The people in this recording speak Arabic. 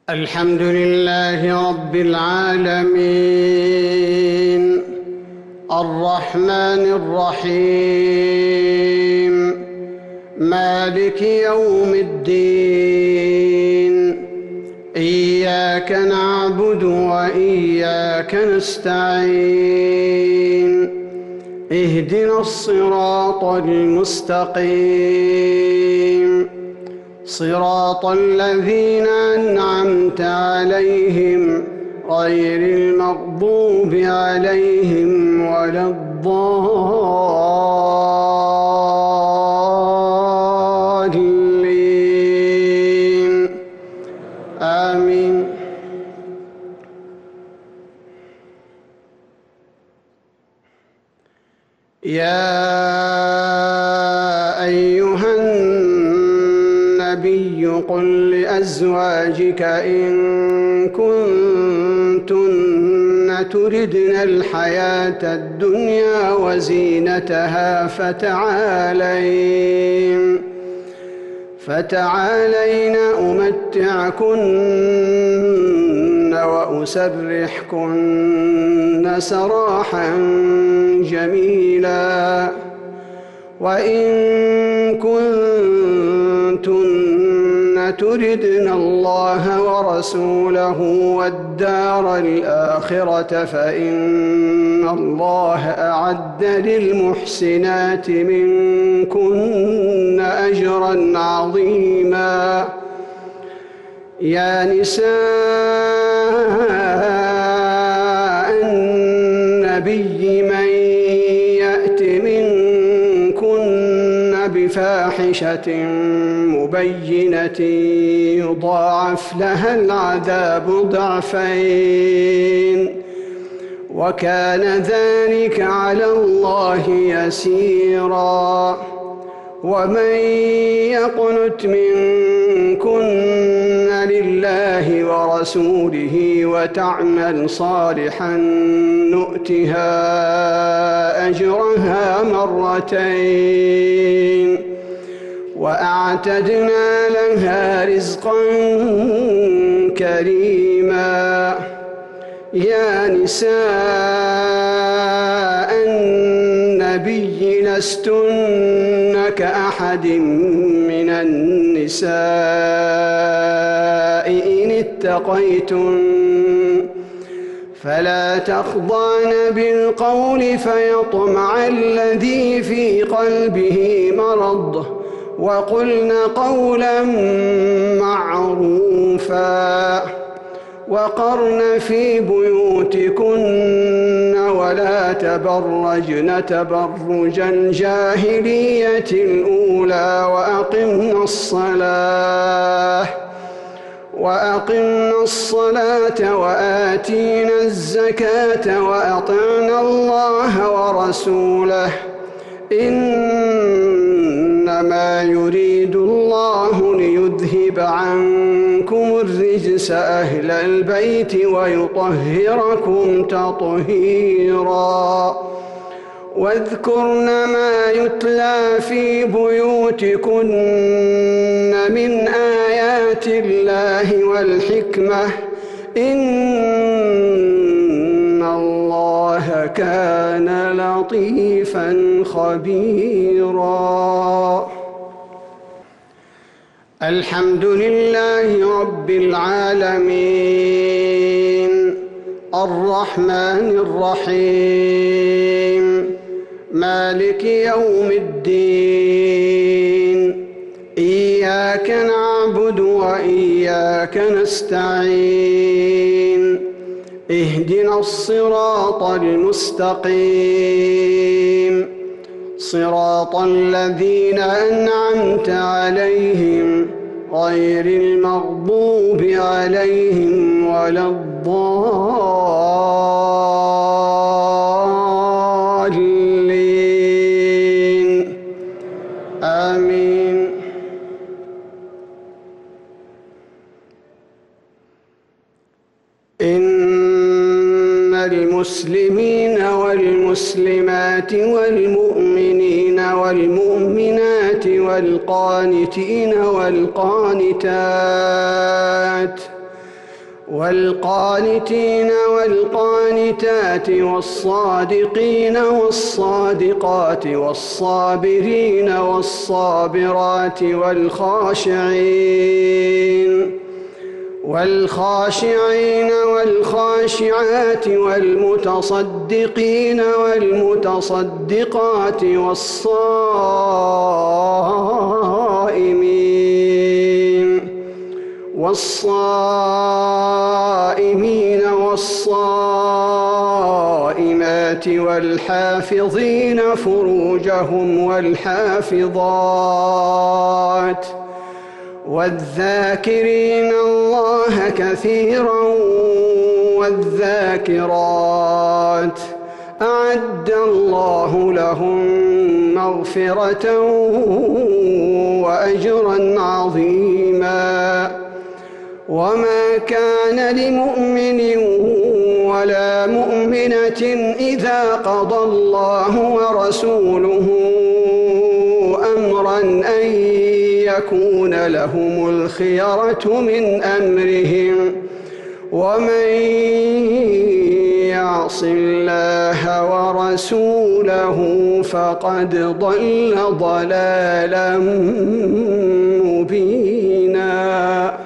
الحمد لله رب العالمين الرحمن الرحيم مالك يوم الدين إياك نعبد وإياك نستعين اهدنا الصراط المستقيم صراط الذين أنعمت عليهم غير المغضوب عليهم ولا الضالين آمين. يا أيها النبي قل لأزواجك إن كنتن تردن الحياة الدنيا وزينتها فتعالين أمتعكن وأسرحكن سراحا جميلا. وإن كنتن تردن الله ورسوله والدار الآخرة فإن الله أعد للمحسنات منكن أجرا عظيما. يا نساء النبي من يأت منكن بفاحشة مبينة يضاعف لها العذاب ضعفين وكان ذلك على الله يسيرا. ومن يقنت منكن لله ورسوله وتعمل صالحا نؤتها أجرها مرتين وأعتدنا لها رزقا كريما. يا نساء النبي لستن كأحد من النساء إن اتقيتن فلا تخضعن بالقول فيطمع الذي في قلبه مرض وقلن قولا معروفا. وقرن في بيوتكن ولا تبرجن تبرج الجاهلية الأولى وأقمنا الصلاة وآتينا الزكاة وأطعنا الله ورسوله إنما يريد الله ليذهب عنكم الرجس أهل البيت ويطهركم تطهيرا. واذكرن ما يتلى في بيوتكن من آيات الله والحكمة إن الله كان لطيفا خبيرا. الحمد لله رب العالمين الرحمن الرحيم مالك يوم الدين إياك نعبد وإياك نستعين اهدنا الصراط المستقيم صراط الذين أنعمت عليهم غير المغضوب عليهم ولا الضالين آمين. إن المسلمين والمسلمات والمؤمنين والمؤمنات والقانتين والقانتات والقانتين والقانتات والصادقين والصادقات والصابرين والصابرات والخاشعين والخاشعات والمتصدقين والمتصدقات والصائمين والصائمات والحافظين فروجهم والحافظات والذاكرين الله كثيرا والذاكرات أعد الله لهم مغفرة وأجرا عظيما. وما كان لمؤمن ولا مؤمنة إذا قضى الله ورسوله أمرا أن يكون لهم الخيرة من أمرهم ومن يعص الله ورسوله فقد ضل ضلالا مبينا.